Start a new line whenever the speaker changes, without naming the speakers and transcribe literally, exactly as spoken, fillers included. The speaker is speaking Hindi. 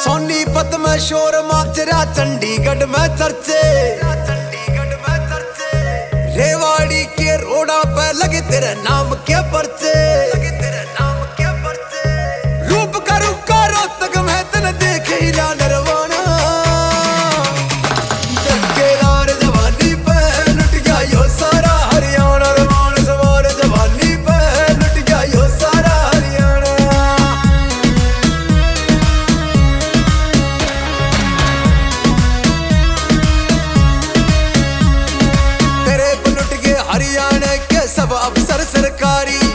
सोनीपत में शोर माजरा, चंडीगढ़ में चर्चे, रेवाड़ी के रोड़ा पे लगे तेरे नाम के पर्चे। रूप का रुका रोहतक में तने देखे ही ला नरवाना, जग रार जवानी पे लुट गया यो सारा हरियाणा, रवान सवार जवानी पे लुट गया यो सारा हरियाणा। तेरे पे लुट गए हरियाणा के सब अफसर सरकारी,